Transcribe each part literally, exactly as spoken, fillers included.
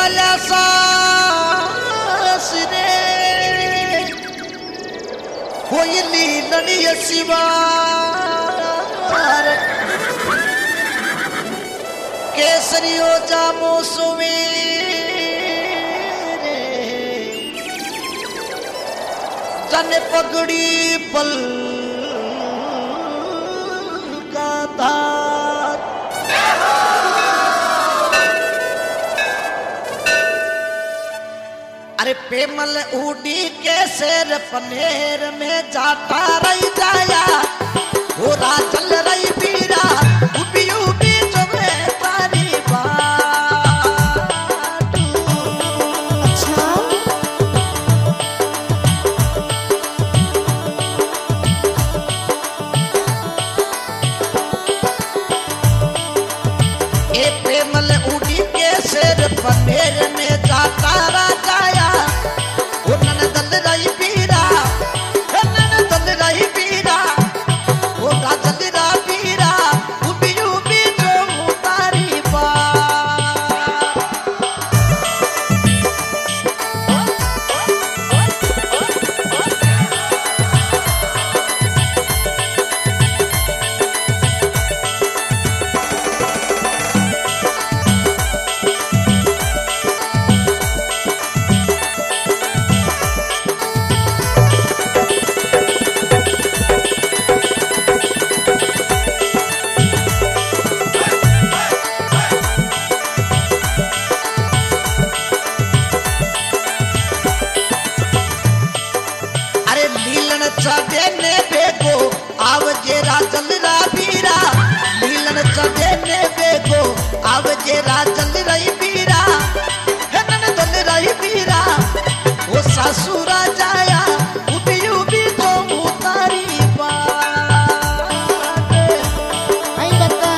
मला सास रे होईली नडिय शिवार केसरियो जामो सुवे जन पगड़ी पल का धार अरे पेमल उड़ी के शेर पनेर में जाता रही जाया हो चल रही पीरा उबी उबी जो में तारी बात अच्छा ए पेमल उड़ी के शेर पनेर में जाता राजाया उन्नन दल रही पीरा उन्नन दल रही पीरा ओ राजल रा पीरा उबी उबी जो तारी बात अरे नीलन चढ़े ने बेगो आव जे राजल रा पीरा नीलन चढ़े ने बेगो आव जे राजल रही पीरा हेनन दल रही पीरा ओ सासुरा जाया उबी उबी जो उतारी बात आई बता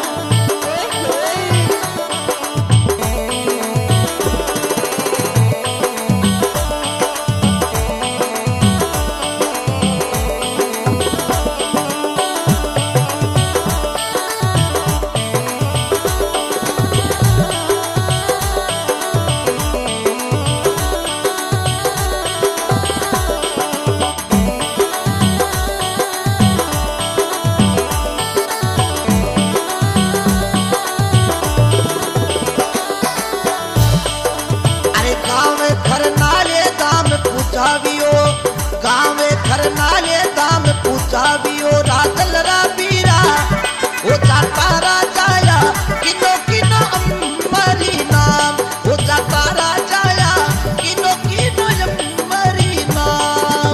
अरे गाँव घर नाले दाम पूछावियो गाँव घर नाले दाम पूछावियो राजल रा पीरा ओ जाता राजाया किनो किनो अम्मरी नाम ओ जाता राजाया किनो किनो अम्मरी नाम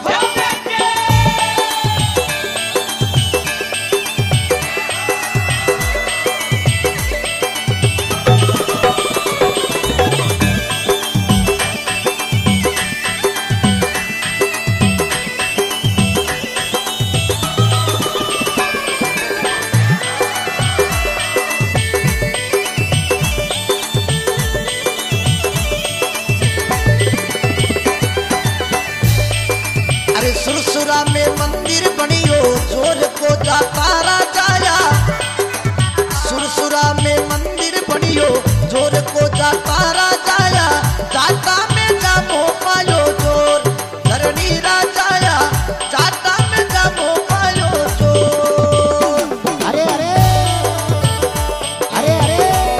अरे सुरसुरा में मंदिर बनियो जोर को जाता राजाया सुरसुरा में मंदिर बनियो जोर को जाता राजाया जाता में जामो पायो जोर धरणी राजाया जाता में जामो पायो जोर अरे अरे अरे अरे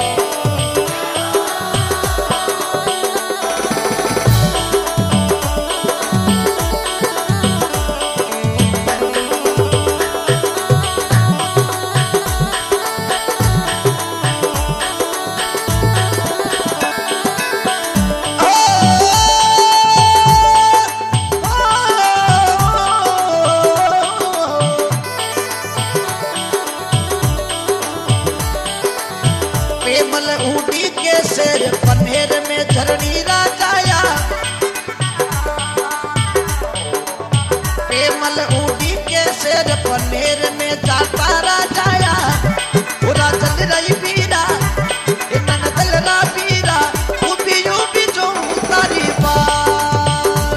पेमल उड़ी के शेर पनेर में धरणी राजाया पेमल उड़ी के शेर पनेर में जाता राजाया पूरा जल रही पीरा इनन दल रा पीरा उबी उबी जो तारी बात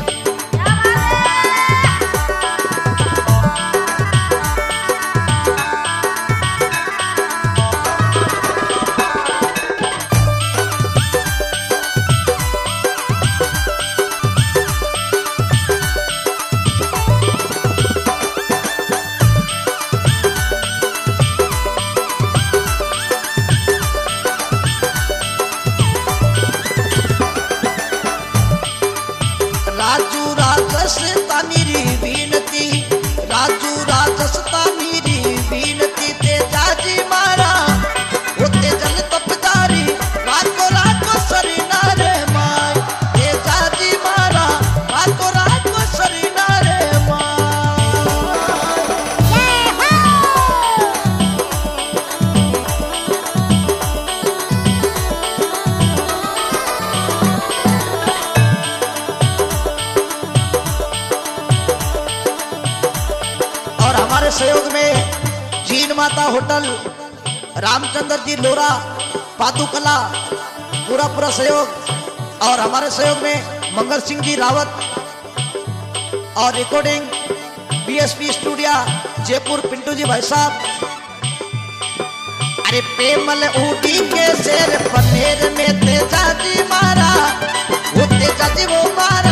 राजू राजसता मीरी बीनती तेजा जी मारा होते जल तपदारी रातो रातो सरीना रे माय तेजा जी मारा रातो रातो सरीना रे माय। और हमारे सहयोग में जीन माता होटल रामचंद्र जी लोरा पादुकला पूरा पूरा सहयोग और हमारे सहयोग में मंगल सिंह जी रावत और recording BSP studio Jaipur Pintu ji भाई साहब। अरे पेमल ऊटी के शेर पनेर में तेजा जी मारा वो तेजा जी वो मारा